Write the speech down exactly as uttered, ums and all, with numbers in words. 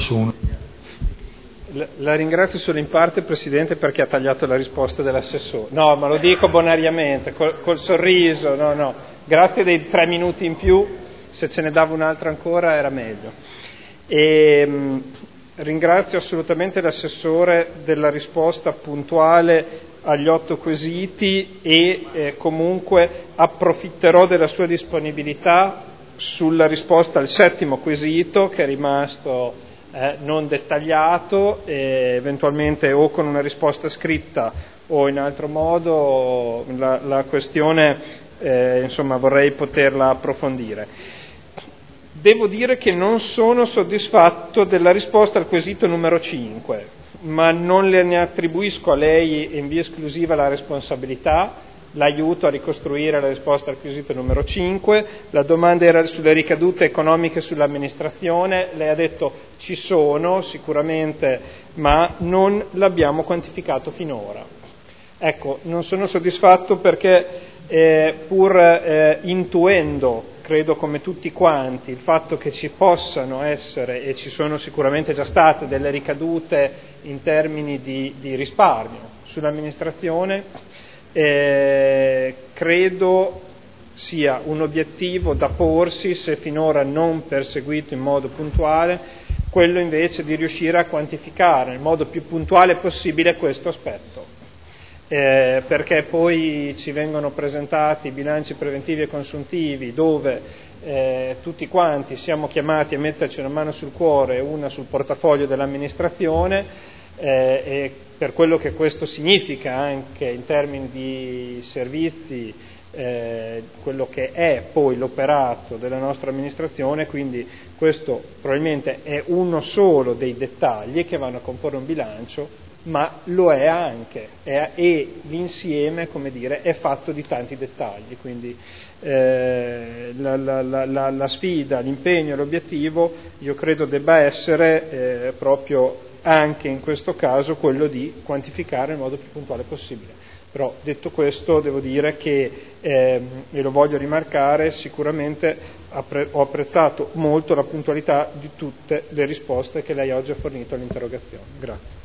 nessuno. La ringrazio solo in parte, Presidente, perché ha tagliato la risposta dell'assessore. No, ma lo dico bonariamente, col, col sorriso, no, no. Grazie dei tre minuti in più, se ce ne dava un'altra ancora era meglio. E, mh, ringrazio assolutamente l'assessore della risposta puntuale agli otto quesiti e eh, comunque approfitterò della sua disponibilità sulla risposta al settimo quesito, che è rimasto Eh, non dettagliato, e eventualmente o con una risposta scritta o in altro modo la, la questione eh, insomma vorrei poterla approfondire. Devo dire che non sono soddisfatto della risposta al quesito numero cinque, ma non le ne attribuisco a lei in via esclusiva la responsabilità. L'aiuto a ricostruire la risposta al quesito numero cinque, la domanda era sulle ricadute economiche sull'amministrazione, lei ha detto ci sono sicuramente, ma non l'abbiamo quantificato finora. Ecco, non sono soddisfatto perché eh, pur eh, intuendo, credo come tutti quanti, il fatto che ci possano essere, e ci sono sicuramente già state, delle ricadute in termini di, di risparmio sull'amministrazione, Eh, credo sia un obiettivo da porsi, se finora non perseguito in modo puntuale, quello invece di riuscire a quantificare nel modo più puntuale possibile questo aspetto, eh, perché poi ci vengono presentati bilanci preventivi e consuntivi dove eh, tutti quanti siamo chiamati a metterci una mano sul cuore e una sul portafoglio dell'amministrazione, Eh, e per quello che questo significa anche in termini di servizi, eh, quello che è poi l'operato della nostra amministrazione, quindi questo probabilmente è uno solo dei dettagli che vanno a comporre un bilancio, ma lo è anche, è, e l'insieme, come dire, è fatto di tanti dettagli, quindi eh, la, la, la, la sfida, l'impegno, l'obiettivo io credo debba essere eh, proprio anche in questo caso quello di quantificare nel modo più puntuale possibile. Però detto questo devo dire che, ehm, e lo voglio rimarcare, sicuramente appre- ho apprezzato molto la puntualità di tutte le risposte che lei oggi ha fornito all'interrogazione. Grazie.